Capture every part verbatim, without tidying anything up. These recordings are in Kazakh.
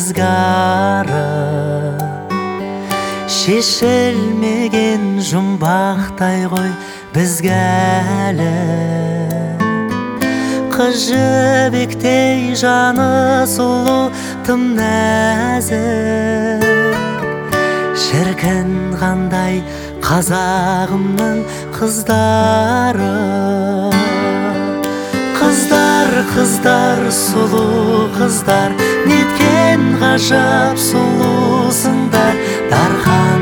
ызгары, шешілмеген жұмбақтай ғой бізге әлі. Қыз жібектей жаны сұлу, тым нәзік, шіркін қандай қазағымның қыздары. Қыздар, қыздар, сұлу қыздар, неткен ғажап сұлусыңдар. Дархан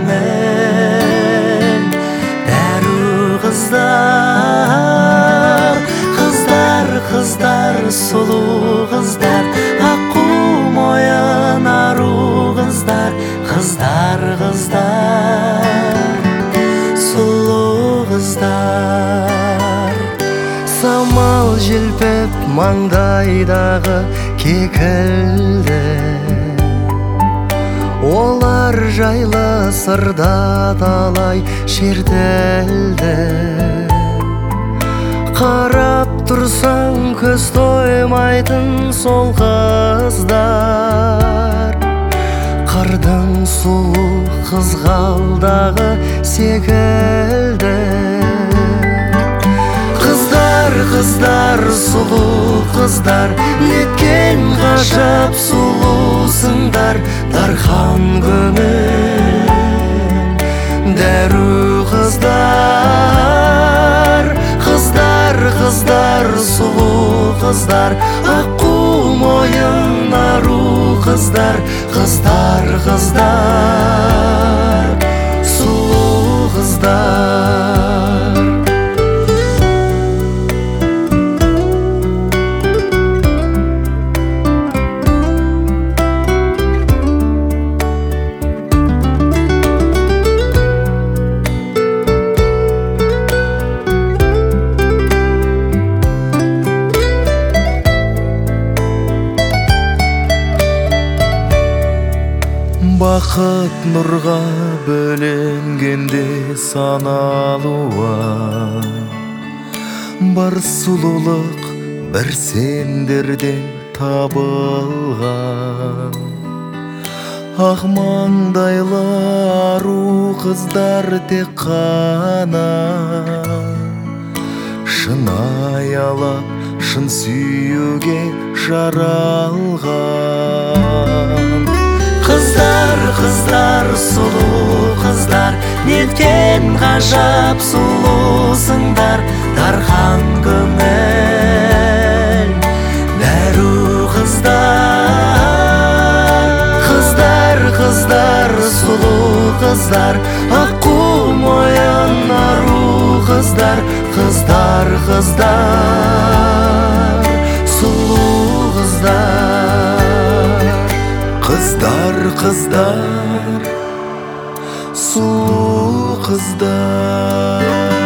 көңіл дәру қыздар. Қыздар, қыздар, сұлу қыздар, аққу мойын ару қыздар. Қыздар, қыздар, сұлу қыздар. Самал желпіп маңдайдағы кекілді, олар жайлы сырда талай шертілді. Қарап тұрсаң көз тоймайтын сол қыздар, қырдың сұлу қызғалдағы секілді. Қыздар, қыздар, сұлу қыздар, неткен ғажап сұлусыңдар. Дархан көңіл дәру қыздар. Қыздар, қыздар, сұлу қыздар, аққу мойын ару қыздар. Қыздар, қыздар, сұлу қыздар. Бақыт нұрға бөленгенде саналуа, бар сұлулық бір сендерден табылған. Ақ маңдайлы ару қыздар тек қана, шын аялап, шын сүюге жаралған. Қыздар, қыздар, сұлу қыздар, неткен ғажап сұлусыңдар. Дархан көңіл дәру қыздар. Қыздар, қыздар, сұлу қыздар, аққу мойын ару қыздар. Қыздар, қыздар, сұлу қыздар. Қыздар, қыздар, сұлу қыздар.